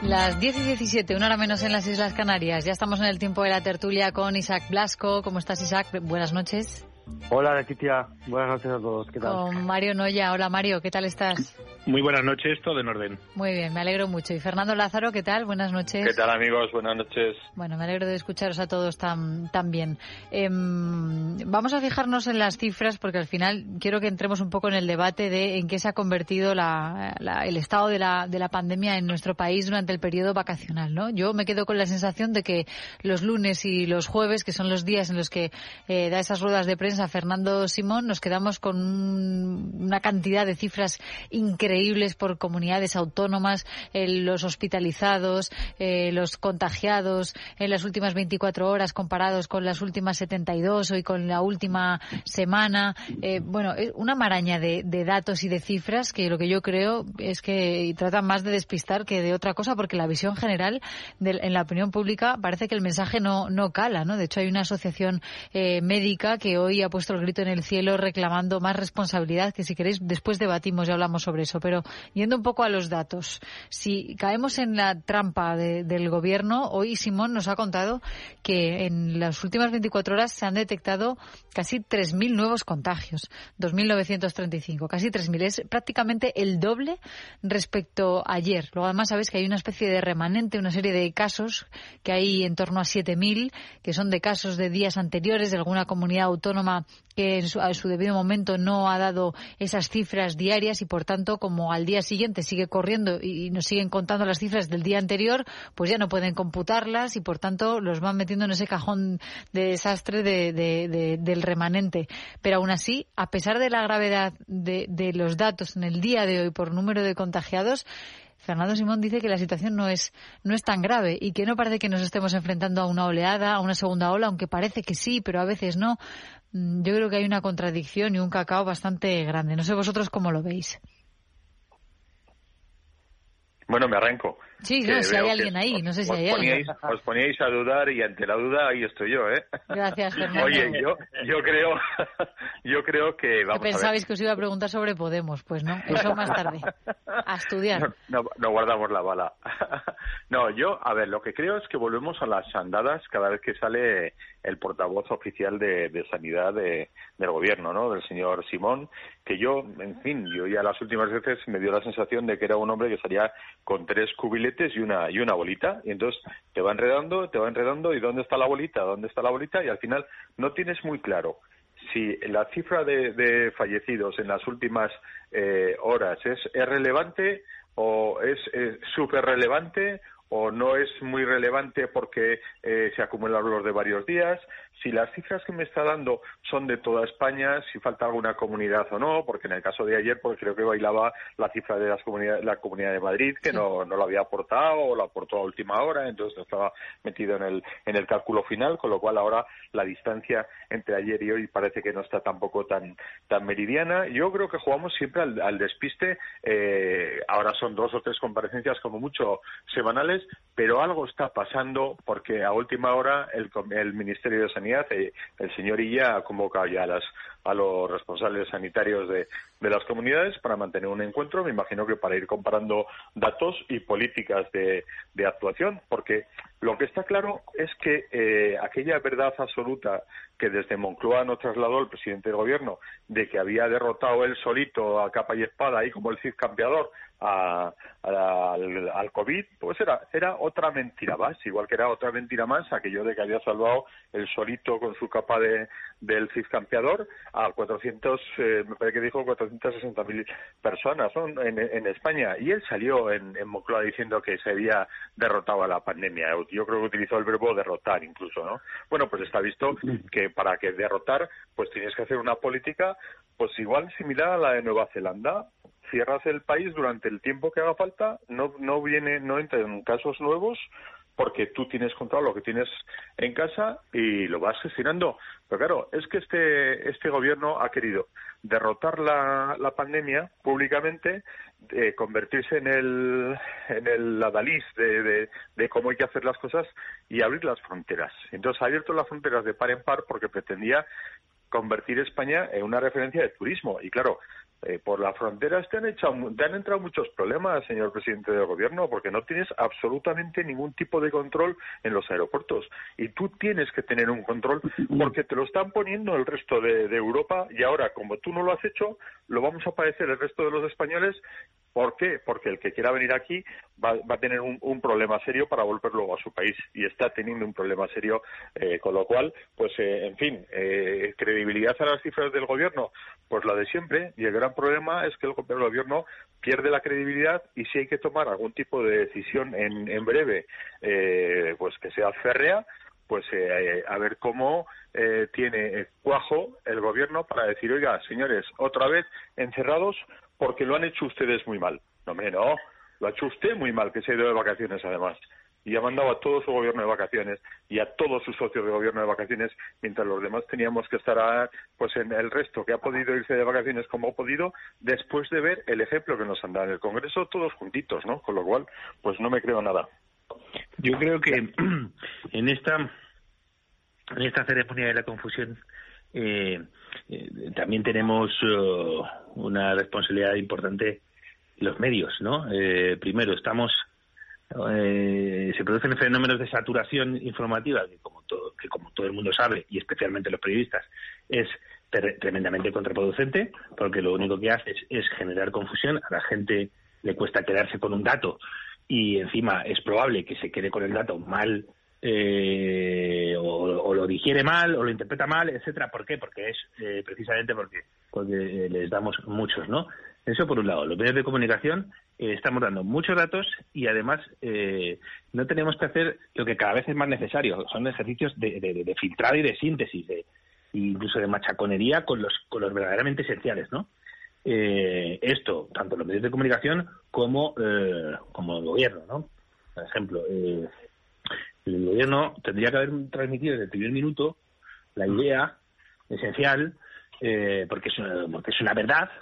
Las 10:17, una hora menos en las Islas Canarias. Ya estamos en el tiempo de la tertulia con Isaac Blasco. ¿Cómo estás, Isaac? Buenas noches. Hola, Leticia. Buenas noches a todos. ¿Qué tal? Con Mario Noya. Hola, Mario. ¿Qué tal estás? Muy buenas noches, todo en orden. Muy bien, me alegro mucho. Y Fernando Lázaro, ¿qué tal? Buenas noches. ¿Qué tal, amigos? Buenas noches. Bueno, me alegro de escucharos a todos tan bien. Vamos a fijarnos en las cifras porque al final quiero que entremos un poco en el debate de en qué se ha convertido el estado de la pandemia en nuestro país durante el periodo vacacional, ¿no? Yo me quedo con la sensación de que los lunes y los jueves, que son los días en los que da esas ruedas de prensa Fernando Simón, nos quedamos con una cantidad de cifras increíbles por comunidades autónomas, los hospitalizados, los contagiados en las últimas 24 horas comparados con las últimas 72 y con la última semana. Bueno, es una maraña de datos y de cifras que lo que yo creo es que tratan más de despistar que de otra cosa, porque la visión general en la opinión pública parece que el mensaje no cala, ¿no? De hecho, hay una asociación médica que hoy ha puesto el grito en el cielo reclamando más responsabilidad, que si queréis después debatimos y hablamos sobre eso. Pero yendo un poco a los datos, si caemos en la trampa del gobierno, hoy Simón nos ha contado que en las últimas 24 horas se han detectado casi 3.000 nuevos contagios, 2.935, casi 3.000. Es prácticamente el doble respecto a ayer. Luego además sabéis que hay una especie de remanente, una serie de casos que hay en torno a 7.000, que son de casos de días anteriores de alguna comunidad autónoma que a su debido momento no ha dado esas cifras diarias y, por tanto, como al día siguiente sigue corriendo y nos siguen contando las cifras del día anterior, pues ya no pueden computarlas y, por tanto, los van metiendo en ese cajón de desastre del remanente. Pero aún así, a pesar de la gravedad de los datos en el día de hoy por número de contagiados, Fernando Simón dice que la situación no es tan grave y que no parece que nos estemos enfrentando a una oleada, a una segunda ola, aunque parece que sí, pero a veces no. Yo creo que hay una contradicción y un cacao bastante grande. No sé vosotros cómo lo veis. Bueno, me arranco. Sí, no, si hay alguien ahí, no sé si hay alguien. Os poníais a dudar y ante la duda ahí estoy yo, ¿eh? Gracias, Fernando. Oye, yo creo que vamos a ver. Pensabais que os iba a preguntar sobre Podemos, pues no, eso más tarde. A estudiar. No guardamos la bala. No, a ver, lo que creo es que volvemos a las andadas cada vez que sale el portavoz oficial de Sanidad del gobierno, ¿no? Del señor Simón, que yo ya las últimas veces me dio la sensación de que era un hombre que salía con 3 cubiletes y una bolita, y entonces te va enredando, y ¿dónde está la bolita? Y al final no tienes muy claro si la cifra de fallecidos en las últimas horas es relevante o es súper relevante o no es muy relevante porque se acumulan los de varios días, si las cifras que me está dando son de toda España, si falta alguna comunidad o no, porque en el caso de ayer pues creo que bailaba la cifra de la Comunidad de Madrid, que no lo había aportado o lo aportó a última hora, entonces estaba metido en el cálculo final, con lo cual ahora la distancia entre ayer y hoy parece que no está tampoco tan meridiana. Yo creo que jugamos siempre al despiste, ahora son 2 o 3 comparecencias como mucho semanales, pero algo está pasando porque a última hora el Ministerio de Sanidad, el señor Illa, ha convocado ya a los responsables sanitarios de las comunidades para mantener un encuentro, me imagino que para ir comparando datos y políticas de actuación, porque lo que está claro es que aquella verdad absoluta que desde Moncloa nos trasladó el presidente del gobierno de que había derrotado él solito a capa y espada ahí como el Cid campeador al COVID, pues era otra mentira más, igual que era otra mentira más aquello de que había salvado él solito con su capa del Cid campeador a 400, me parece que dijo 460.000 personas, ¿no? en España, y él salió en Moncloa diciendo que se había derrotado a la pandemia. Yo creo que utilizó el verbo derrotar incluso, ¿no? Bueno, pues está visto que para que derrotar, pues tienes que hacer una política pues igual similar a la de Nueva Zelanda. Cierras el país durante el tiempo que haga falta, no entran casos nuevos, porque tú tienes controlado lo que tienes en casa y lo vas gestionando. Pero claro, es que este gobierno ha querido derrotar la pandemia públicamente, convertirse en el adalid de cómo hay que hacer las cosas y abrir las fronteras. Entonces ha abierto las fronteras de par en par porque pretendía convertir España en una referencia de turismo. Y claro, por las fronteras te han entrado muchos problemas, señor presidente del gobierno, porque no tienes absolutamente ningún tipo de control en los aeropuertos. Y tú tienes que tener un control porque te lo están poniendo el resto de Europa, y ahora, como tú no lo has hecho, lo vamos a padecer el resto de los españoles. ¿Por qué? Porque el que quiera venir aquí va a tener un problema serio para volver luego a su país, y está teniendo un problema serio, con lo cual, pues, en fin, credibilidad a las cifras del gobierno, pues la de siempre, y el gran problema es que el gobierno pierde la credibilidad, y si hay que tomar algún tipo de decisión en breve, pues que sea férrea, pues a ver cómo tiene cuajo el gobierno para decir, oiga, señores, otra vez encerrados porque lo han hecho ustedes muy mal. No, hombre, no, lo ha hecho usted muy mal, que se ha ido de vacaciones además, y ha mandado a todo su gobierno de vacaciones y a todos sus socios de gobierno de vacaciones, mientras los demás teníamos que estar pues en el resto, que ha podido irse de vacaciones como ha podido, después de ver el ejemplo que nos han dado en el Congreso, todos juntitos, ¿no? Con lo cual, pues no me creo nada. Yo creo que en esta ceremonia de la confusión también tenemos una responsabilidad importante los medios, ¿no? Primero, se producen fenómenos de saturación informativa que como todo el mundo sabe, y especialmente los periodistas, es tremendamente contraproducente, porque lo único que hace es generar confusión. A la gente le cuesta quedarse con un dato, y encima es probable que se quede con el dato mal, o lo digiere mal, o lo interpreta mal, etcétera. ¿Por qué? Porque es precisamente porque les damos muchos, ¿no? Eso por un lado. Los medios de comunicación estamos dando muchos datos, y además no tenemos que hacer lo que cada vez es más necesario. Son ejercicios de filtrado y de síntesis, incluso de machaconería con los verdaderamente esenciales, ¿no? Esto, tanto los medios de comunicación como el gobierno, ¿no? Por ejemplo, el gobierno tendría que haber transmitido desde el primer minuto la idea esencial, porque es una verdad.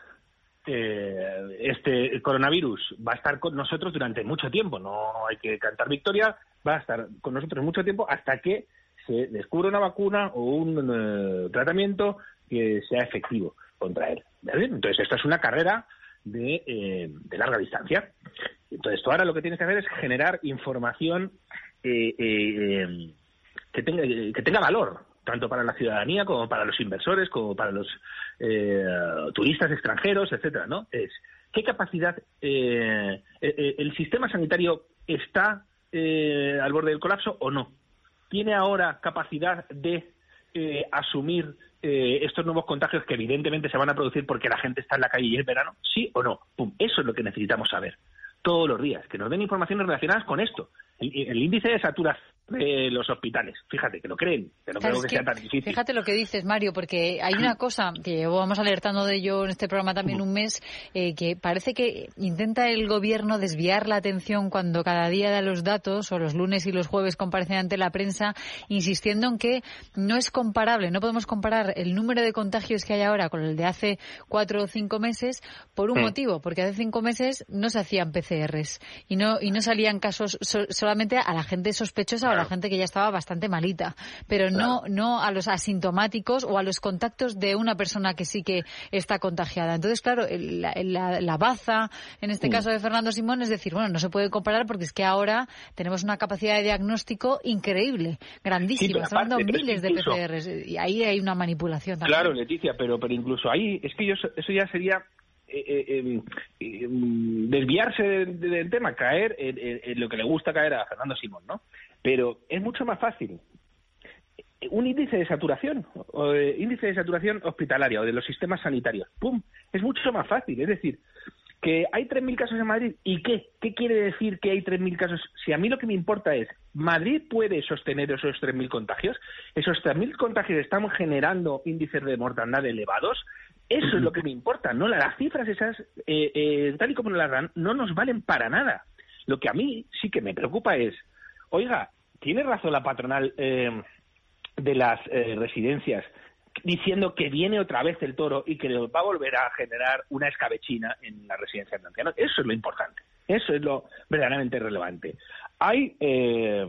Este coronavirus va a estar con nosotros durante mucho tiempo, no hay que cantar victoria, va a estar con nosotros mucho tiempo hasta que se descubra una vacuna o un tratamiento que sea efectivo contra él. ¿Vale? Entonces, esta es una carrera de larga distancia. Entonces, tú ahora lo que tienes que hacer es generar información que tenga valor, tanto para la ciudadanía como para los inversores, como para los turistas extranjeros, etcétera, ¿no? ¿Qué capacidad el sistema sanitario está al borde del colapso o no? ¿Tiene ahora capacidad de asumir estos nuevos contagios que evidentemente se van a producir porque la gente está en la calle y es verano? ¿Sí o no? ¡Pum! Eso es lo que necesitamos saber todos los días, que nos den informaciones relacionadas con esto. El índice de saturación de los hospitales, fíjate, que lo creen, que no creo que sea tan difícil. Fíjate lo que dices, Mario, porque hay una cosa que llevamos alertando de ello en este programa también un mes, que parece que intenta el gobierno desviar la atención cuando cada día da los datos, o los lunes y los jueves comparecen ante la prensa, insistiendo en que no es comparable, no podemos comparar el número de contagios que hay ahora con el de hace 4 o 5 meses, por un motivo, porque hace 5 meses no se hacían PCRs y no salían casos solamente a la gente sospechosa, la gente que ya estaba bastante malita, pero no a los asintomáticos o a los contactos de una persona que sí que está contagiada. Entonces, claro, la baza, en este caso de Fernando Simón, es decir, bueno, no se puede comparar porque es que ahora tenemos una capacidad de diagnóstico increíble, grandísima. Estamos hablando miles de PCRs y ahí hay una manipulación también. Claro, Leticia, pero incluso ahí, es que eso ya sería desviarse del tema, caer en lo que le gusta caer a Fernando Simón, ¿no? Pero es mucho más fácil un índice de saturación hospitalaria o de los sistemas sanitarios. ¡Pum! Es mucho más fácil. Es decir, que hay 3.000 casos en Madrid. ¿Y qué? ¿Qué quiere decir que hay 3.000 casos? Si a mí lo que me importa es, ¿Madrid puede sostener esos 3.000 contagios? ¿Esos 3.000 contagios están generando índices de mortandad elevados? Eso es lo que me importa, ¿no? Las cifras esas, tal y como las dan, no nos valen para nada. Lo que a mí sí que me preocupa es, oiga, ¿tiene razón la patronal de las residencias diciendo que viene otra vez el toro y que va a volver a generar una escabechina en las residencias de ancianos? Eso es lo importante, eso es lo verdaderamente relevante. Hay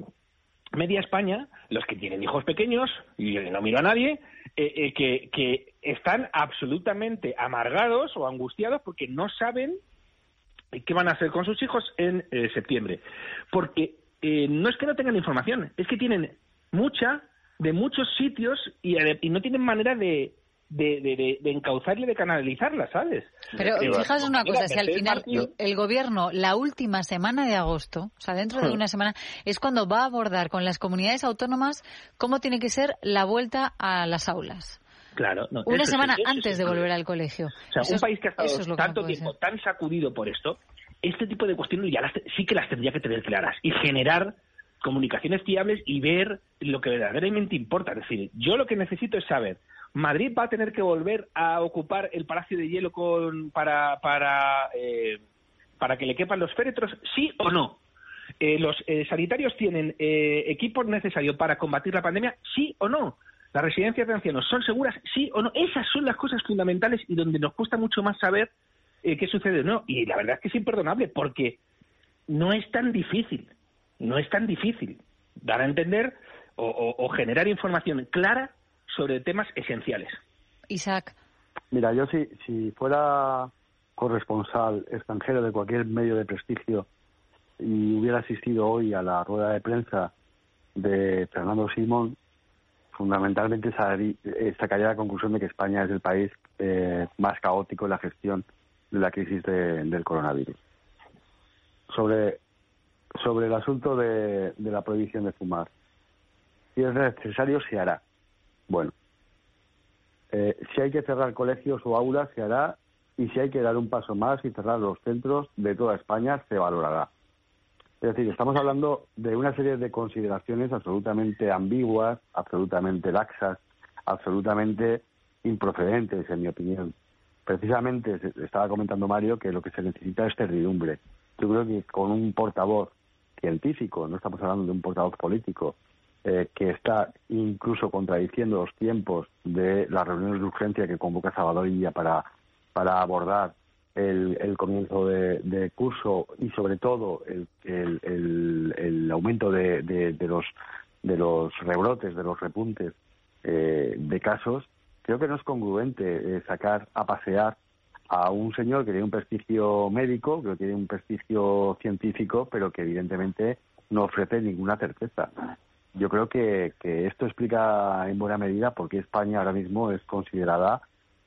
media España, los que tienen hijos pequeños, y yo no miro a nadie, que están absolutamente amargados o angustiados porque no saben qué van a hacer con sus hijos en septiembre. Porque no es que no tengan información, es que tienen mucha de muchos sitios y no tienen manera de encauzarla y de canalizarla, ¿sabes? Pero fijaos una cosa, si al final el gobierno la última semana de agosto, o sea, dentro de una semana, es cuando va a abordar con las comunidades autónomas cómo tiene que ser la vuelta a las aulas. Claro, no, una semana antes de volver al colegio. O sea, un país que ha estado tanto tiempo tan sacudido por esto, este tipo de cuestiones ya sí que las tendría que tener claras y generar comunicaciones fiables y ver lo que verdaderamente importa. Es decir, yo lo que necesito es saber, ¿Madrid va a tener que volver a ocupar el Palacio de Hielo para que le quepan los féretros? ¿Sí o no? ¿Los sanitarios tienen equipos necesarios para combatir la pandemia? ¿Sí o no? ¿Las residencias de ancianos son seguras? ¿Sí o no? Esas son las cosas fundamentales y donde nos cuesta mucho más saber qué sucede o no. Y la verdad es que es imperdonable porque no es tan difícil. No es tan difícil dar a entender o generar información clara sobre temas esenciales. Isaac. Mira, yo si fuera corresponsal extranjero de cualquier medio de prestigio y hubiera asistido hoy a la rueda de prensa de Fernando Simón, fundamentalmente sacaría la conclusión de que España es el país más caótico en la gestión de la crisis del coronavirus. Sobre el asunto de la prohibición de fumar, si es necesario, se hará. Bueno, si hay que cerrar colegios o aulas, se hará, y si hay que dar un paso más y cerrar los centros de toda España, se valorará. Es decir, estamos hablando de una serie de consideraciones absolutamente ambiguas, absolutamente laxas, absolutamente improcedentes, en mi opinión. Precisamente, estaba comentando Mario, que lo que se necesita es certidumbre. Yo creo que con un portavoz científico, no estamos hablando de un portavoz político, que está incluso contradiciendo los tiempos de las reuniones de urgencia que convoca Salvador Illa para abordar el comienzo de curso y sobre todo el aumento de los rebrotes, de los repuntes de casos. Creo que no es congruente sacar a pasear a un señor que tiene un prestigio médico, que tiene un prestigio científico, pero que evidentemente no ofrece ninguna certeza. Yo creo que esto explica en buena medida por qué España ahora mismo es considerada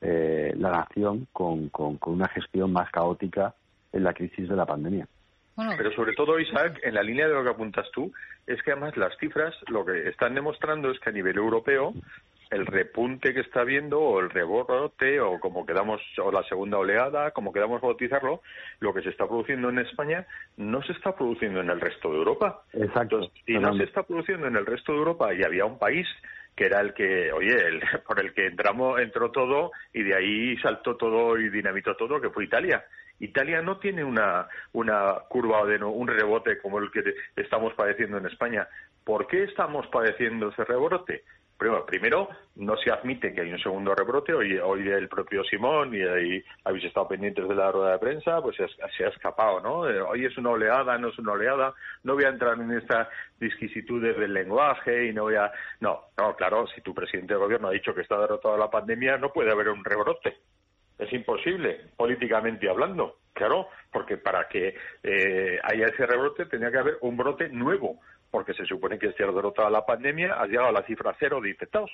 la nación con una gestión más caótica en la crisis de la pandemia. Pero sobre todo, Isaac, en la línea de lo que apuntas tú, es que además las cifras lo que están demostrando es que a nivel europeo el repunte que está habiendo, o el rebrote, o como queramos, o la segunda oleada, como queramos bautizarlo, lo que se está produciendo en España no se está produciendo en el resto de Europa. Exacto. Entonces, si no se está produciendo en el resto de Europa y había un país que era el que, por el que entró todo y de ahí saltó todo y dinamitó todo, que fue Italia. Italia no tiene una curva de un rebote como el que estamos padeciendo en España. ¿Por qué estamos padeciendo ese rebrote? Primero, no se admite que hay un segundo rebrote. Hoy el propio Simón, y ahí habéis estado pendientes de la rueda de prensa, pues se ha escapado, ¿no? Hoy es una oleada, no es una oleada. No voy a entrar en estas disquisitudes del lenguaje y no voy a... No, claro, si tu presidente de gobierno ha dicho que está derrotada la pandemia, no puede haber un rebrote. Es imposible, políticamente hablando. Claro, porque para que haya ese rebrote tendría que haber un brote nuevo, porque se supone que si has derrotado la pandemia has llegado a la cifra 0 de infectados.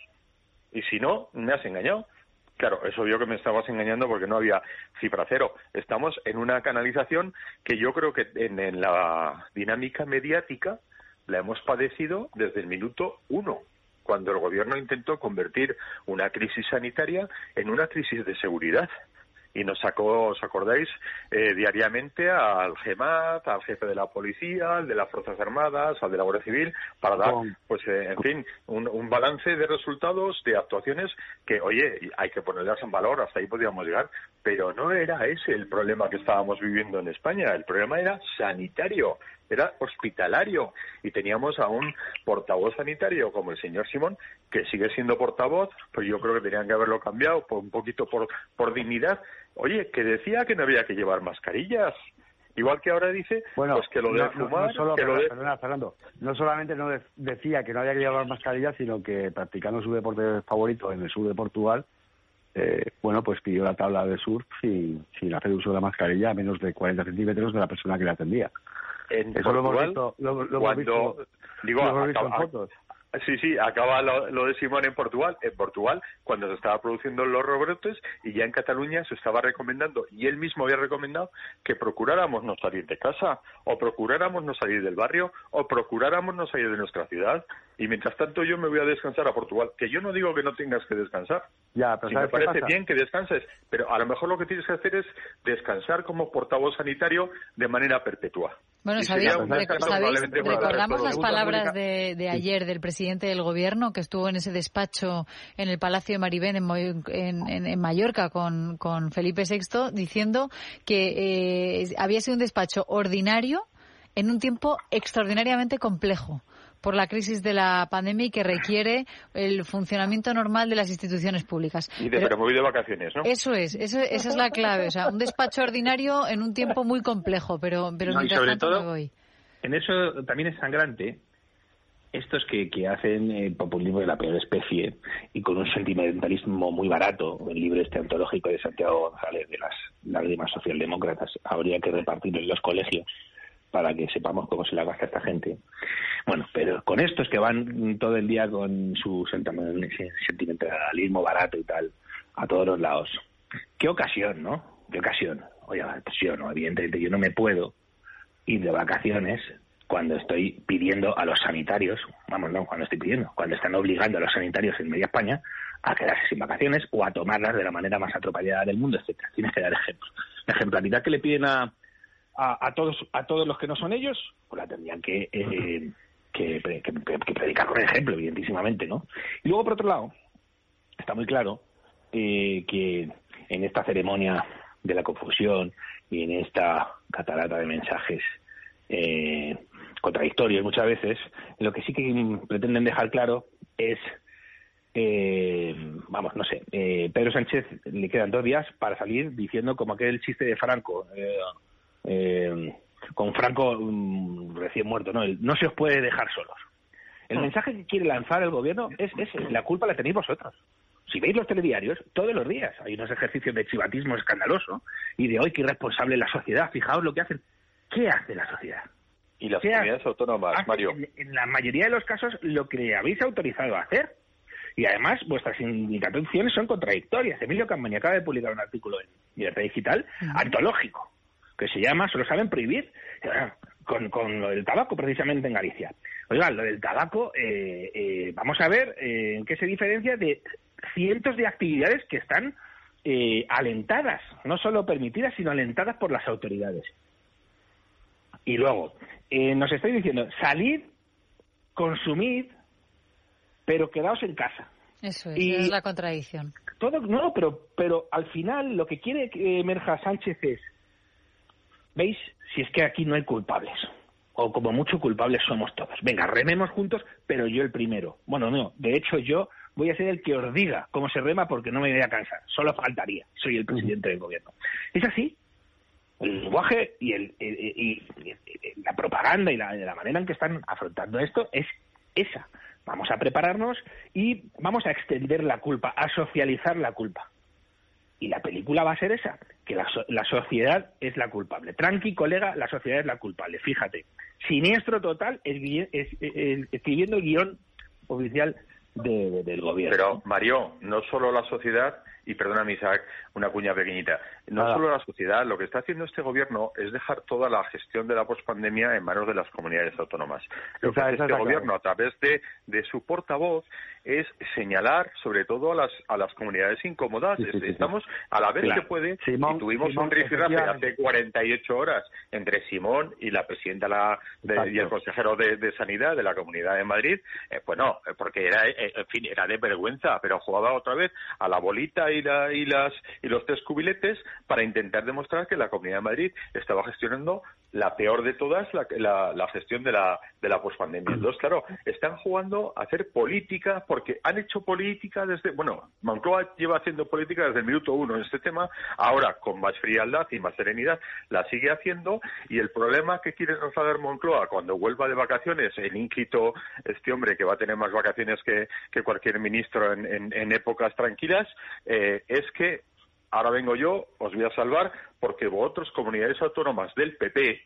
Y si no, me has engañado. Claro, es obvio que me estabas engañando porque no había cifra 0. Estamos en una canalización que yo creo que en la dinámica mediática la hemos padecido desde el minuto 1, cuando el gobierno intentó convertir una crisis sanitaria en una crisis de seguridad. Y nos sacó, ¿os acordáis?, diariamente al GEMAT, al jefe de la policía, al de las Fuerzas Armadas, al de la Guardia Civil, para dar, pues, en fin, un balance de resultados, de actuaciones que, oye, hay que ponerlas en valor, hasta ahí podíamos llegar, pero no era ese el problema que estábamos viviendo en España, el problema era sanitario, era hospitalario, y teníamos a un portavoz sanitario como el señor Simón, que sigue siendo portavoz, pues yo creo que tenían que haberlo cambiado un poquito por dignidad. Oye, que decía que no había que llevar mascarillas, igual que ahora dice, pues que lo de fumar... Perdona, Fernando, no solamente no decía que no había que llevar mascarillas, sino que practicando su deporte favorito en el sur de Portugal, bueno, pues pidió la tabla de surf sin hacer uso de la mascarilla a menos de 40 centímetros de la persona que la atendía. Eso lo hemos visto, lo hemos visto en fotos. Sí, acaba lo de Simón en Portugal. En Portugal, cuando se estaba produciendo los rebrotes, y ya en Cataluña se estaba recomendando, y él mismo había recomendado, que procuráramos no salir de casa, o procuráramos no salir del barrio, o procuráramos no salir de nuestra ciudad. Y mientras tanto yo me voy a descansar a Portugal. Que yo no digo que no tengas que descansar. Ya, pero si me parece bien que descanses, pero a lo mejor lo que tienes que hacer es descansar como portavoz sanitario de manera perpetua. Bueno, recordamos las palabras de ayer del presidente del Gobierno, que estuvo en ese despacho en el Palacio de Maribén en Mallorca con Felipe VI, diciendo que había sido un despacho ordinario en un tiempo extraordinariamente complejo por la crisis de la pandemia y que requiere el funcionamiento normal de las instituciones públicas. Pero me voy de vacaciones, ¿no? Esa es la clave. O sea, un despacho ordinario en un tiempo muy complejo, pero mientras tanto me voy. En eso también es sangrante estos que hacen populismo de la peor especie y con un sentimentalismo muy barato. El libro antológico de Santiago González de las lágrimas socialdemócratas habría que repartirlo en los colegios para que sepamos cómo se la gasta esta gente. Bueno, pero con estos que van todo el día con su sentimentalismo barato y tal, a todos los lados. Qué ocasión, ¿no? Qué ocasión. Oye, pues yo no, evidentemente yo no me puedo ir de vacaciones cuando estoy pidiendo a los sanitarios, cuando están obligando a los sanitarios en media España a quedarse sin vacaciones o a tomarlas de la manera más atropellada del mundo, etcétera. Tienes que dar ejemplos. La ejemplaridad que le piden a todos los que no son ellos, pues la tendrían que predicar con el ejemplo, evidentísimamente, ¿no? Y luego, por otro lado, está muy claro que en esta ceremonia de la confusión y en esta catarata de mensajes contradictorios muchas veces, lo que sí que pretenden dejar claro es Pedro Sánchez le quedan 2 días para salir diciendo como aquel chiste de Franco, con Franco recién muerto, no se os puede dejar solos. El mensaje que quiere lanzar el gobierno es la culpa la tenéis vosotros. Si veis los telediarios, todos los días hay unos ejercicios de chivatismo escandaloso y de hoy qué irresponsable la sociedad. Fijaos lo que hacen. ¿Qué hace la sociedad? Y las comunidades autónomas, Mario. En la mayoría de los casos, lo que habéis autorizado a hacer. Y además, vuestras indicaciones son contradictorias. Emilio Campaña acaba de publicar un artículo en Libertad Digital antológico, que se llama Solo saben prohibir, con lo del tabaco precisamente en Galicia. Oiga, lo del tabaco, vamos a ver en qué se diferencia de cientos de actividades que están alentadas, no solo permitidas, sino alentadas por las autoridades. Y luego, nos estáis diciendo, salid, consumid, pero quedaos en casa. Eso es la contradicción. Pero al final lo que quiere que emerja Sánchez es, ¿veis? Si es que aquí no hay culpables, o como mucho culpables somos todos. Venga, rememos juntos, pero yo el primero. Bueno, no, de hecho yo voy a ser el que os diga cómo se rema porque no me voy a cansar. Solo faltaría, soy el presidente del gobierno. Es así. El lenguaje y la propaganda y la manera en que están afrontando esto es esa. Vamos a prepararnos y vamos a extender la culpa, a socializar la culpa. Y la película va a ser esa, que la sociedad es la culpable. Tranqui, colega, la sociedad es la culpable. Fíjate, siniestro total escribiendo el guión oficial del gobierno. Pero, Mario, no solo la sociedad, y perdóname, Isaac, una cuña pequeñita, no solo la sociedad, lo que está haciendo este gobierno es dejar toda la gestión de la pospandemia en manos de las comunidades autónomas. Lo que hace este gobierno, a través de su portavoz, es señalar sobre todo a las comunidades incómodas. Estamos a la vez que puede, y tuvimos un rifirrafe hace 48 horas entre Simón y la presidenta y el consejero de Sanidad de la Comunidad de Madrid, porque era de vergüenza, pero jugaba otra vez a la bolita y los 3 cubiletes para intentar demostrar que la Comunidad de Madrid estaba gestionando la peor de todas, la gestión de la pospandemia. Entonces, claro, están jugando a hacer política porque han hecho política Moncloa lleva haciendo política desde el minuto 1 en este tema, ahora con más frialdad y más serenidad la sigue haciendo, y el problema que quiere trasladar Moncloa cuando vuelva de vacaciones, el ínclito, este hombre que va a tener más vacaciones que cualquier ministro en épocas tranquilas, es que ahora vengo yo, os voy a salvar, porque vosotros, comunidades autónomas del PP,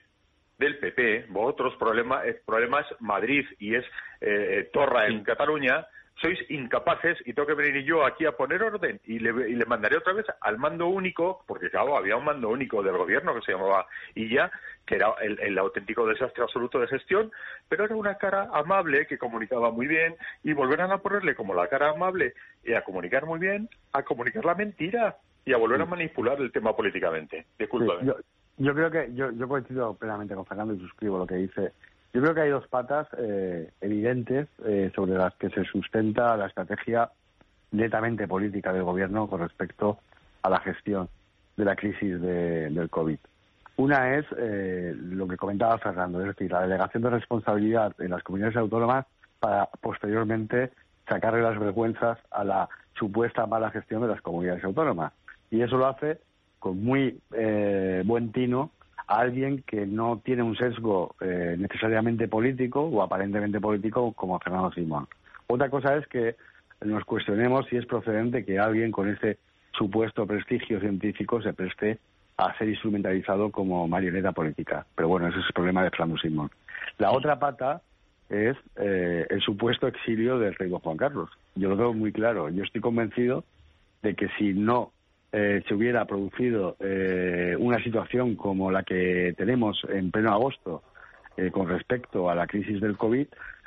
vosotros problemas Madrid y es Torra en Cataluña, sois incapaces y tengo que venir yo aquí a poner orden y le mandaré otra vez al mando único, porque claro, había un mando único del gobierno que se llamaba Illa, que era el auténtico desastre absoluto de gestión, pero era una cara amable que comunicaba muy bien, y volverán a ponerle como la cara amable y a comunicar muy bien, a comunicar la mentira y a volver a manipular el tema políticamente. Discúlpame. Sí, yo creo que yo coincido plenamente con Fernando y suscribo lo que dice. Yo creo que hay dos patas evidentes sobre las que se sustenta la estrategia netamente política del gobierno con respecto a la gestión de la crisis del COVID. Una es lo que comentaba Fernando, es decir, la delegación de responsabilidad en las comunidades autónomas para posteriormente sacarle las vergüenzas a la supuesta mala gestión de las comunidades autónomas. Y eso lo hace con muy buen tino a alguien que no tiene un sesgo necesariamente político o aparentemente político como Fernando Simón. Otra cosa es que nos cuestionemos si es procedente que alguien con ese supuesto prestigio científico se preste a ser instrumentalizado como marioneta política. Pero bueno, ese es el problema de Fernando Simón. La otra pata es el supuesto exilio del rey don Juan Carlos. Yo lo veo muy claro. Yo estoy convencido de que si no se hubiera producido una situación como la que tenemos en pleno agosto con respecto a la crisis del COVID,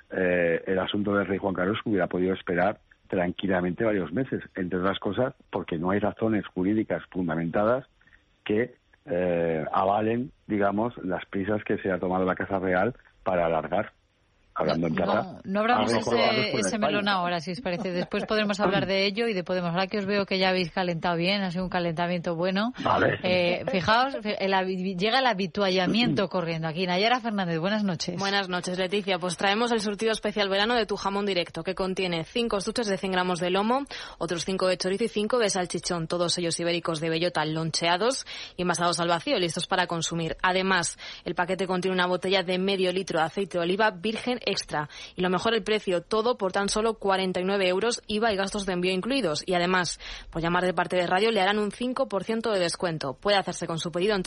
el asunto del rey Juan Carlos hubiera podido esperar tranquilamente varios meses, entre otras cosas porque no hay razones jurídicas fundamentadas que avalen, digamos, las prisas que se ha tomado la Casa Real para alargar. Hablando en plata. No abramos ese melón ahora, si os parece. Después podremos hablar de ello y de Podemos. Ahora que os veo que ya habéis calentado bien, ha sido un calentamiento bueno. Vale. Fijaos, llega el habituallamiento corriendo aquí. Nayara Fernández, buenas noches. Buenas noches, Leticia. Pues traemos el surtido especial verano de Tu Jamón Directo, que contiene 5 estuches de 100 gramos de lomo, otros 5 de chorizo y 5 de salchichón, todos ellos ibéricos de bellota loncheados y envasados al vacío, listos para consumir. Además, el paquete contiene una botella de medio litro de aceite de oliva virgen extra. Y lo mejor, el precio, todo por tan solo 49 euros, IVA y gastos de envío incluidos. Y además, por llamar de parte de radio, le harán un 5% de descuento. Puede hacerse con su pedido en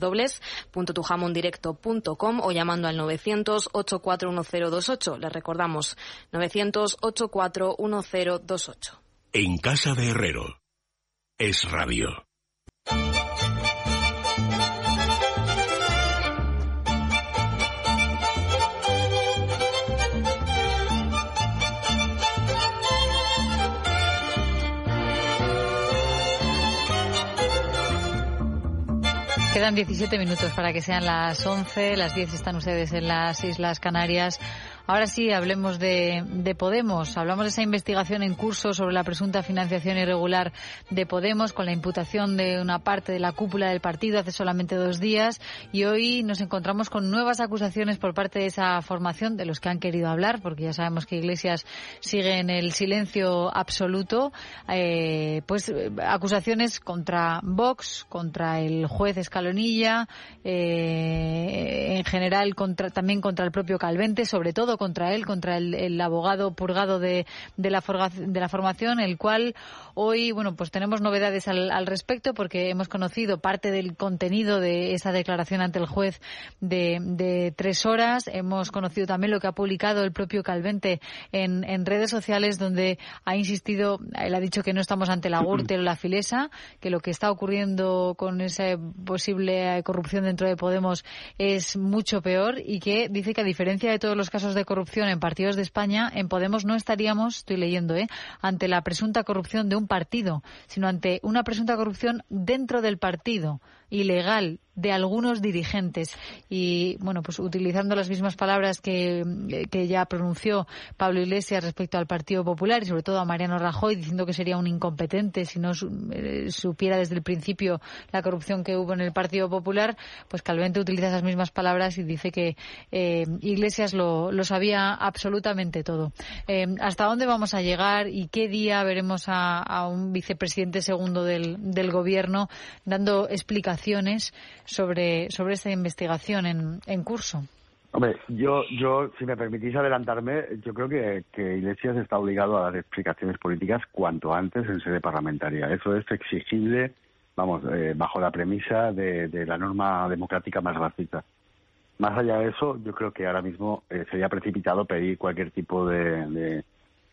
www.tujamondirecto.com o llamando al 900-841028. Les recordamos, 900-841028. En Casa de Herrero. Es radio. Quedan 17 minutos para que sean las 11, las 10 están ustedes en las Islas Canarias. Ahora sí, hablemos de Podemos. Hablamos de esa investigación en curso sobre la presunta financiación irregular de Podemos, con la imputación de una parte de la cúpula del partido hace solamente 2 días. Y hoy nos encontramos con nuevas acusaciones por parte de esa formación, de los que han querido hablar, porque ya sabemos que Iglesias sigue en el silencio absoluto. Pues acusaciones contra Vox, contra el juez Escalonilla, en general también contra el propio Calvente, sobre todo contra él, contra el abogado purgado de la formación, el cual hoy, bueno, pues tenemos novedades al respecto, porque hemos conocido parte del contenido de esa declaración ante el juez de 3 horas. Hemos conocido también lo que ha publicado el propio Calvente en redes sociales, donde ha insistido, él ha dicho que no estamos ante la Gürtel o la Filesa, que lo que está ocurriendo con esa posible corrupción dentro de Podemos es mucho peor, y que dice que, a diferencia de todos los casos de corrupción en partidos de España, en Podemos no estaríamos, estoy leyendo, ante la presunta corrupción de un partido, sino ante una presunta corrupción dentro del partido, ilegal, de algunos dirigentes. Y bueno, pues utilizando las mismas palabras que ya pronunció Pablo Iglesias respecto al Partido Popular y sobre todo a Mariano Rajoy, diciendo que sería un incompetente si no supiera desde el principio la corrupción que hubo en el Partido Popular, pues Calvente utiliza esas mismas palabras y dice que Iglesias lo sabía absolutamente todo. ¿Hasta dónde vamos a llegar y qué día veremos a un vicepresidente segundo del gobierno dando explicaciones sobre esta investigación en curso? Hombre, yo, si me permitís adelantarme, yo creo que Iglesias está obligado a dar explicaciones políticas cuanto antes en sede parlamentaria. Eso es exigible, bajo la premisa de la norma democrática más básica. Más allá de eso, yo creo que ahora mismo sería precipitado pedir cualquier tipo de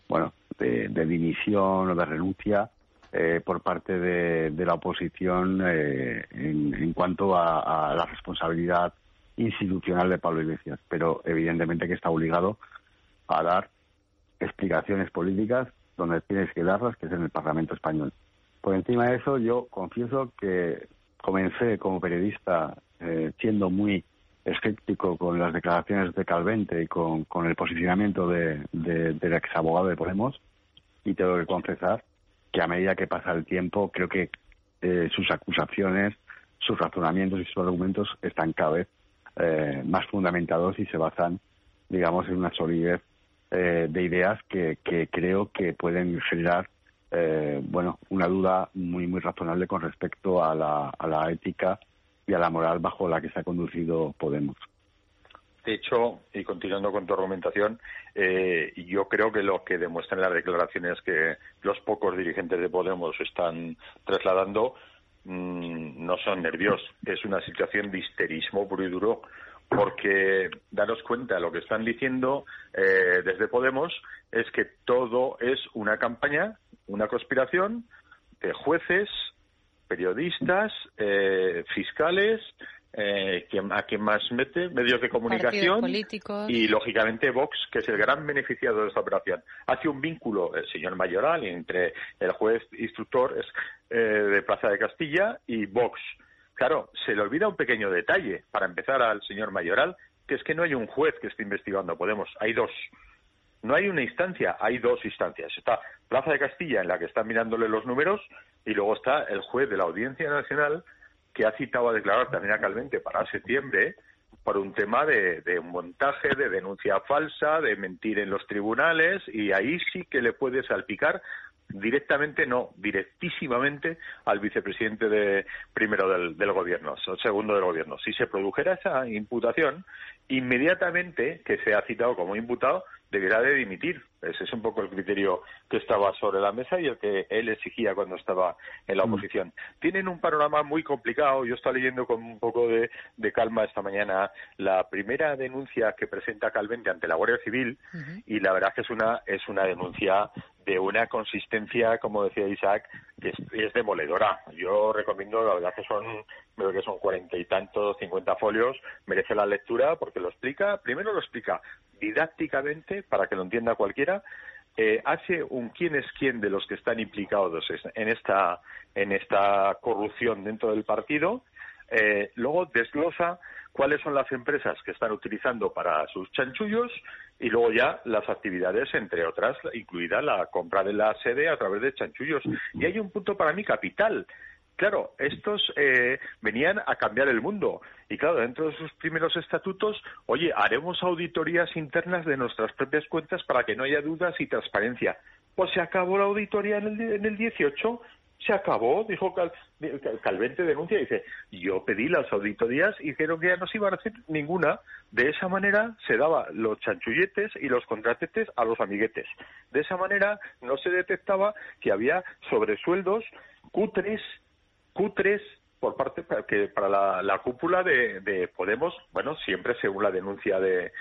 dimisión o de renuncia por parte de la oposición en cuanto a la responsabilidad institucional de Pablo Iglesias, pero evidentemente que está obligado a dar explicaciones políticas donde tienes que darlas, que es en el Parlamento español. Por encima de eso, yo confieso que comencé como periodista siendo muy escéptico con las declaraciones de Calvente y con el posicionamiento del ex abogado de Podemos, y tengo que confesar que a medida que pasa el tiempo creo que sus acusaciones, sus razonamientos y sus argumentos están cada vez más fundamentados y se basan, digamos, en una solidez de ideas que creo que pueden generar una duda muy muy razonable con respecto a la ética y a la moral bajo la que se ha conducido Podemos. De hecho, y continuando con tu argumentación, yo creo que lo que demuestran las declaraciones que los pocos dirigentes de Podemos están trasladando no son nervios, es una situación de histerismo puro y duro, porque daros cuenta, lo que están diciendo desde Podemos es que todo es una campaña, una conspiración de jueces, periodistas, fiscales, a quien más mete, medios de comunicación y, lógicamente, Vox, que es el gran beneficiado de esta operación. Hace un vínculo el señor Mayoral entre el juez instructor de Plaza de Castilla y Vox. Claro, se le olvida un pequeño detalle, para empezar, al señor Mayoral, que es que no hay un juez que esté investigando a Podemos, hay dos. No hay una instancia, hay dos instancias. Está Plaza de Castilla, en la que están mirándole los números, y luego está el juez de la Audiencia Nacional, que ha citado a declarar también a Calvente para septiembre por un tema de montaje, de denuncia falsa, de mentir en los tribunales, y ahí sí que le puede salpicar directamente, no, directísimamente al vicepresidente primero del gobierno, segundo del gobierno. Si se produjera esa imputación, inmediatamente, que se ha citado como imputado, deberá de dimitir. Ese es un poco el criterio que estaba sobre la mesa y el que él exigía cuando estaba en la oposición. Tienen un panorama muy complicado. Yo estaba leyendo con un poco de calma esta mañana la primera denuncia que presenta Calvente ante la Guardia Civil, y la verdad es que es una denuncia de una consistencia, como decía Isaac, que es demoledora. Yo recomiendo, la verdad que creo que son 40 y tantos, 50 folios, merece la lectura porque primero lo explica didácticamente para que lo entienda cualquiera, hace un quién es quién de los que están implicados en esta corrupción dentro del partido, luego desglosa cuáles son las empresas que están utilizando para sus chanchullos, y luego ya las actividades, entre otras, incluida la compra de la sede a través de chanchullos. Y hay un punto para mí capital. Claro, estos venían a cambiar el mundo. Y claro, dentro de sus primeros estatutos, oye, haremos auditorías internas de nuestras propias cuentas para que no haya dudas y transparencia. Pues se acabó la auditoría en el 18, se acabó, dijo Calvente, denuncia, dice, yo pedí las auditorías y dijeron que ya no se iban a hacer ninguna. De esa manera se daba los chanchulletes y los contratetes a los amiguetes. De esa manera no se detectaba que había sobresueldos cutres por parte para la cúpula de Podemos, bueno, siempre según la denuncia de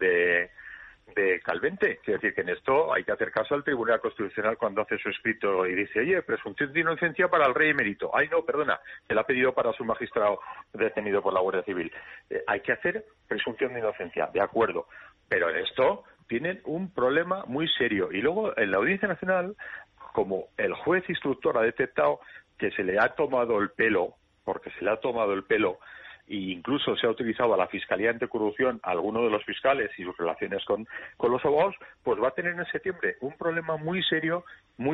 Calvente. Quiere decir que en esto hay que hacer caso al Tribunal Constitucional cuando hace su escrito y dice, oye, presunción de inocencia para el rey emérito. Ay, no, perdona, se la ha pedido para su magistrado detenido por la Guardia Civil. Hay que hacer presunción de inocencia, de acuerdo, pero en esto tienen un problema muy serio. Y luego en la Audiencia Nacional, como el juez instructor ha detectado que se le ha tomado el pelo, porque se le ha tomado el pelo, e incluso se ha utilizado a la Fiscalía Anticorrupción, a alguno de los fiscales y sus relaciones con los abogados, pues va a tener en septiembre un problema muy serio,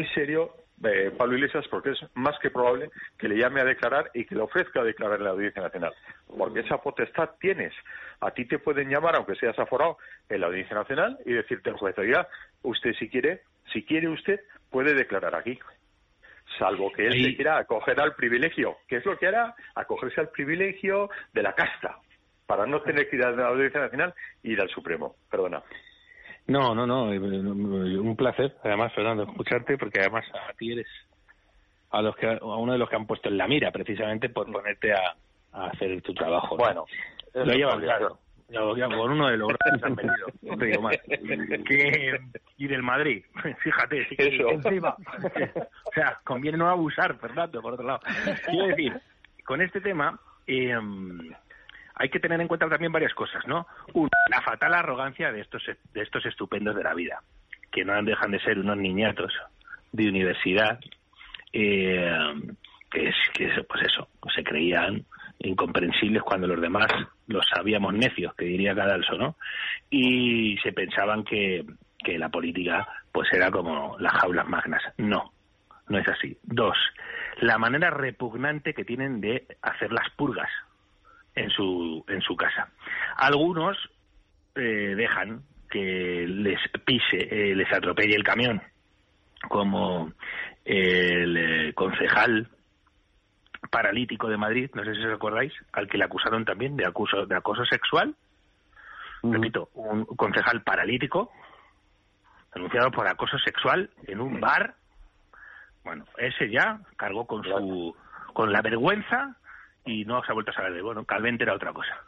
Pablo Iglesias, porque es más que probable que le llame a declarar y que le ofrezca a declarar en la Audiencia Nacional, porque esa potestad tienes. A ti te pueden llamar, aunque seas aforado, en la Audiencia Nacional y decirte al juez, oiga, usted si quiere usted, puede declarar aquí. Salvo que él se quiera acoger al privilegio. ¿Qué es lo que hará? Acogerse al privilegio de la casta. para no tener que ir a la Audiencia Nacional y ir al Supremo. Perdona. No, un placer, además, Fernando, escucharte, porque además a ti eres a uno de los que han puesto en la mira, precisamente por ponerte a hacer tu trabajo, ¿no? Bueno, lo llevan claro. Con uno de los grandes han venido, no te digo más. Y del Madrid, fíjate, sí que eso. Encima. O sea, conviene no abusar, Fernando, por otro lado. Quiero decir, con este tema hay que tener en cuenta también varias cosas, ¿no? Una, la fatal arrogancia de estos estupendos de la vida, que no dejan de ser unos niñatos de universidad, que pues eso, se creían incomprensibles cuando los demás los sabíamos necios, que diría Cadalso, ¿no? Y se pensaban que la política pues era como las jaulas magnas. No es así. 2, la manera repugnante que tienen de hacer las purgas en su casa. Algunos dejan que les pise, les atropelle el camión, como el concejal paralítico de Madrid, no sé si os acordáis, al que le acusaron también de acoso sexual. Repito, un concejal paralítico denunciado por acoso sexual en un bar. Bueno, ese ya cargó con la vergüenza y no se ha vuelto a saber de. Bueno, Calvente era otra cosa.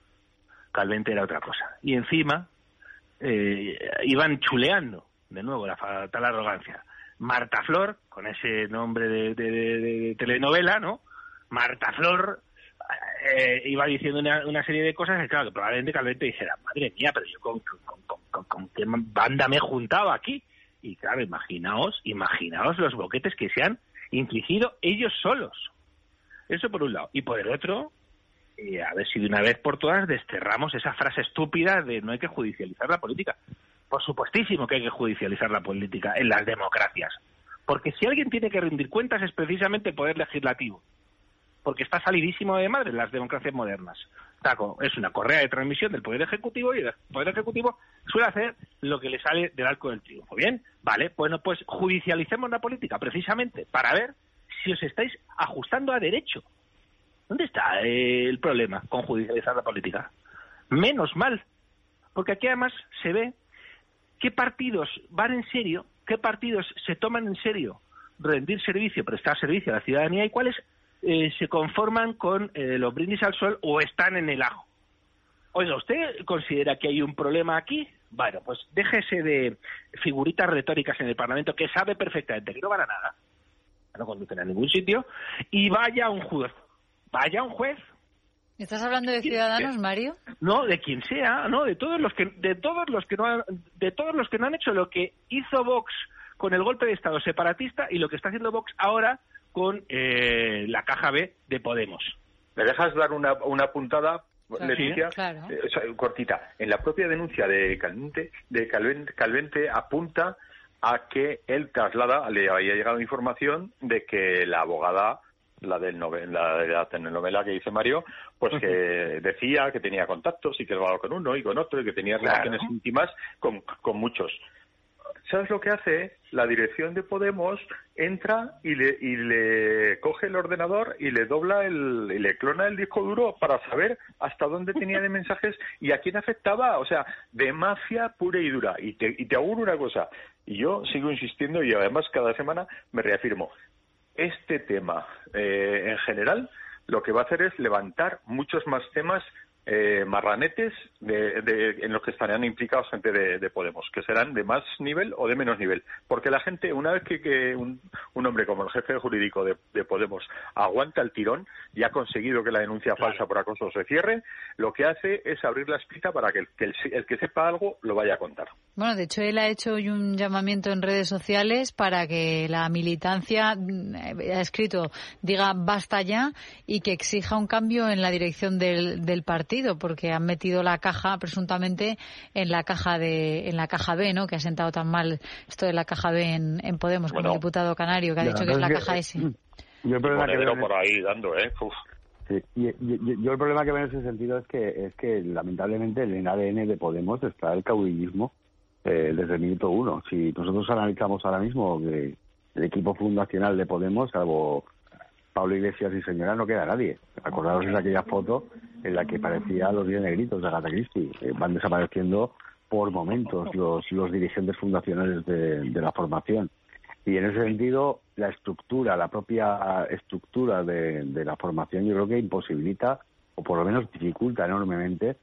Y encima iban chuleando de nuevo la fatal arrogancia. Marta Flor, con ese nombre de telenovela, ¿no? Marta Flor iba diciendo una serie de cosas que, claro, que probablemente Calvente dijera, madre mía, pero yo con qué banda me he juntado aquí. Y claro, imaginaos los boquetes que se han infligido ellos solos. Eso por un lado. Y por el otro, a ver si de una vez por todas desterramos esa frase estúpida de no hay que judicializar la política. Por supuestísimo que hay que judicializar la política en las democracias. Porque si alguien tiene que rendir cuentas es precisamente el Poder Legislativo. Porque está salidísimo de madre en las democracias modernas. Es una correa de transmisión del Poder Ejecutivo y el Poder Ejecutivo suele hacer lo que le sale del arco del triunfo. ¿Bien? Vale, bueno, pues judicialicemos la política precisamente para ver si os estáis ajustando a derecho. ¿Dónde está el problema con judicializar la política? Menos mal, porque aquí además se ve qué partidos van en serio, qué partidos se toman en serio rendir servicio, prestar servicio a la ciudadanía y cuáles se conforman con los brindis al sol o están en el ajo. Oiga, ¿usted considera que hay un problema aquí? Bueno, pues déjese de figuritas retóricas en el Parlamento que sabe perfectamente que no van a nada, no conducen a ningún sitio, y vaya un juez. ¿Estás hablando de Ciudadanos, Mario? No, de quien sea, no, de todos los que no han hecho lo que hizo Vox con el golpe de Estado separatista y lo que está haciendo Vox ahora con la caja B de Podemos. ¿Me dejas dar una puntada, Leticia? Sí, claro. Cortita. En la propia denuncia de Calvente apunta a que él le había llegado información de que la abogada, la de la telenovela que dice Mario, pues que decía que tenía contactos y que hablaba con uno y con otro y que tenía relaciones íntimas con muchos. ¿Sabes lo que hace? La dirección de Podemos entra y le coge el ordenador y le dobla y le clona el disco duro para saber hasta dónde tenía de mensajes y a quién afectaba. O sea, de mafia pura y dura. Y te auguro una cosa, y yo sigo insistiendo y además cada semana me reafirmo. Este tema, en general, lo que va a hacer es levantar muchos más temas marranetes en los que estarán implicados gente de Podemos, que serán de más nivel o de menos nivel, porque la gente, una vez que un hombre como el jefe jurídico de Podemos aguanta el tirón y ha conseguido que la denuncia falsa por acoso se cierre, lo que hace es abrir la espita para que el que sepa algo lo vaya a contar. Bueno, de hecho él ha hecho hoy un llamamiento en redes sociales para que la militancia, ha escrito, diga basta ya y que exija un cambio en la dirección del partido, porque han metido la caja presuntamente en la caja B, ¿no? Que ha sentado tan mal esto de la caja B en Podemos, con el diputado canario que ha dicho que es la caja S. Yo el problema que veo por ahí dando, Sí, yo el problema que veo en ese sentido es que lamentablemente en el ADN de Podemos está el caudillismo desde el minuto uno. Si nosotros analizamos ahora mismo que el equipo fundacional de Podemos, salvo Pablo Iglesias y señora, no queda nadie. Acordaros de aquella foto en la que parecía los 10 negritos de Agatha Christie. Van desapareciendo por momentos los dirigentes fundacionales de la formación. Y en ese sentido, la propia estructura de la formación, yo creo que imposibilita, o por lo menos dificulta enormemente,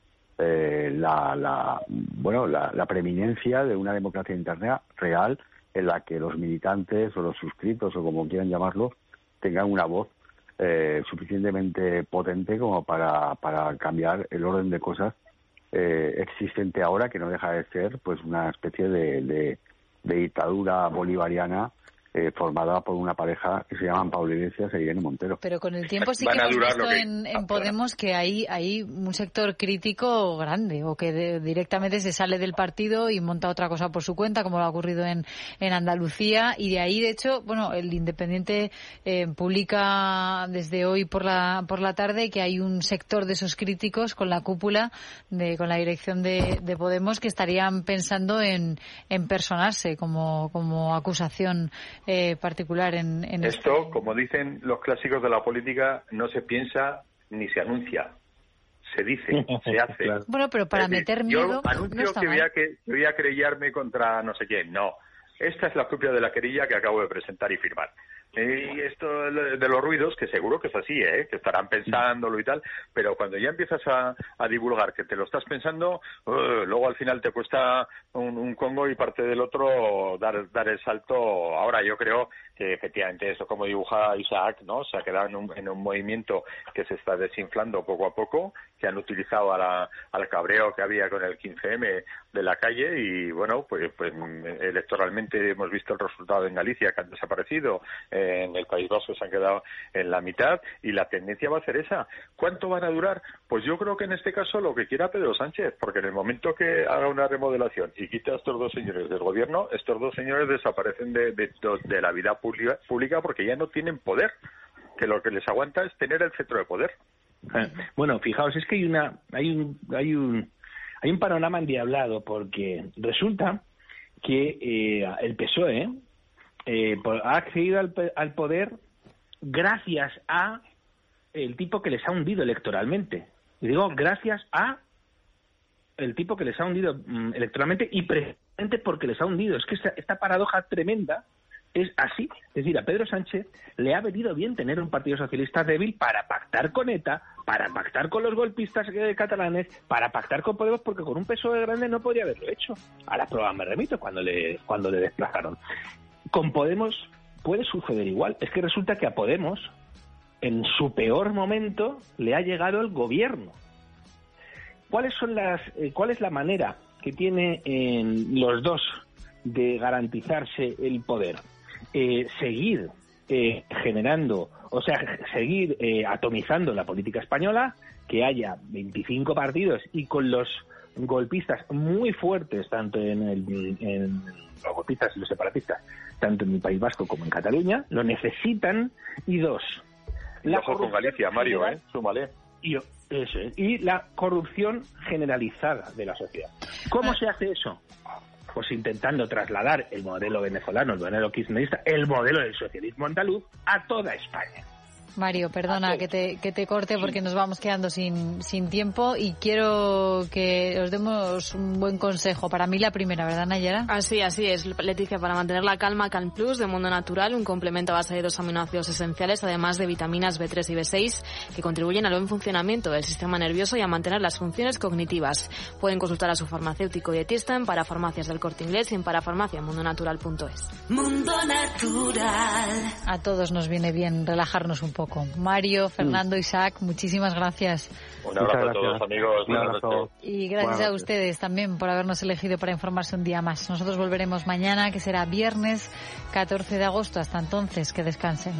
la preeminencia de una democracia interna real en la que los militantes o los suscritos, o como quieran llamarlo, tengan una voz suficientemente potente como para cambiar el orden de cosas existente ahora, que no deja de ser pues una especie de dictadura bolivariana formada por una pareja que se llaman Pablo Iglesias e Irene Montero. Pero con el tiempo sí que hemos visto en Podemos que hay un sector crítico grande, o que directamente se sale del partido y monta otra cosa por su cuenta, como lo ha ocurrido en Andalucía, y de ahí, de hecho, bueno, el Independiente publica desde hoy por la tarde que hay un sector de esos críticos con la cúpula, con la dirección de Podemos, que estarían pensando en personarse como acusación particular en esto, como dicen los clásicos de la política, no se piensa ni se anuncia, se dice, se hace. Claro. Bueno, pero para meter miedo, yo anuncio no que voy a querellarme contra no sé quién. No, esta es la copia de la querella que acabo de presentar y firmar. Y esto de los ruidos, que seguro que es así, que estarán pensándolo y tal, pero cuando ya empiezas a divulgar que te lo estás pensando, luego al final te cuesta un congo y parte del otro dar el salto. Ahora yo creo que efectivamente eso, como dibuja Isaac, ¿no? Se ha quedado en un movimiento que se está desinflando poco a poco, que han utilizado al cabreo que había con el 15M de la calle, y bueno, pues electoralmente hemos visto el resultado en Galicia, que han desaparecido. En el País Vasco se han quedado en la mitad, y la tendencia va a ser esa. ¿Cuánto van a durar? Pues yo creo que en este caso lo que quiera Pedro Sánchez, porque en el momento que haga una remodelación y quite a estos dos señores del gobierno, estos dos señores desaparecen de la vida pública porque ya no tienen poder, que lo que les aguanta es tener el cetro de poder. Bueno, fijaos, es que hay un panorama endiablado, porque resulta que el PSOE ha accedido al poder gracias a el tipo que les ha hundido electoralmente. Y digo, gracias a el tipo que les ha hundido electoralmente, y precisamente porque les ha hundido. Es que esta paradoja tremenda es así. Es decir, a Pedro Sánchez le ha venido bien tener un Partido Socialista débil para pactar con ETA, para pactar con los golpistas catalanes, para pactar con Podemos, porque con un PSOE grande no podría haberlo hecho. A la prueba me remito cuando le desplazaron. Con Podemos puede suceder igual. Es que resulta que a Podemos, en su peor momento, le ha llegado el gobierno. ¿Cuál es la manera que tienen los dos de garantizarse el poder? Seguir generando, o sea, seguir atomizando la política española, que haya 25 partidos y con los golpistas muy fuertes, tanto en los golpistas y los separatistas, tanto en el País Vasco como en Cataluña, lo necesitan. Y dos, ojo con Galicia, Mario, súmale. Y la corrupción generalizada de la sociedad. ¿Cómo se hace eso? Pues intentando trasladar el modelo venezolano, el modelo kirchnerista, el modelo del socialismo andaluz a toda España. Mario, perdona que te corte porque nos vamos quedando sin tiempo, y quiero que os demos un buen consejo. Para mí la primera, ¿verdad, Nayara? Así es, Leticia. Para mantener la calma, Calm Plus de Mundo Natural, un complemento a base de 2 aminoácidos esenciales, además de vitaminas B3 y B6, que contribuyen al buen funcionamiento del sistema nervioso y a mantener las funciones cognitivas. Pueden consultar a su farmacéutico dietista en Parafarmacias del Corte Inglés y en parafarmaciamundonatural.es. Mundo Natural. A todos nos viene bien relajarnos un poco. Mario, Fernando, Isaac, muchísimas gracias. Un abrazo a todos, amigos. Buenas noches. Y gracias a ustedes también por habernos elegido para informarse un día más. Nosotros volveremos mañana, que será viernes 14 de agosto. Hasta entonces, que descansen.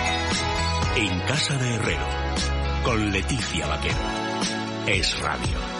En Casa de Herrero, con Leticia Vaquero. Es Radio.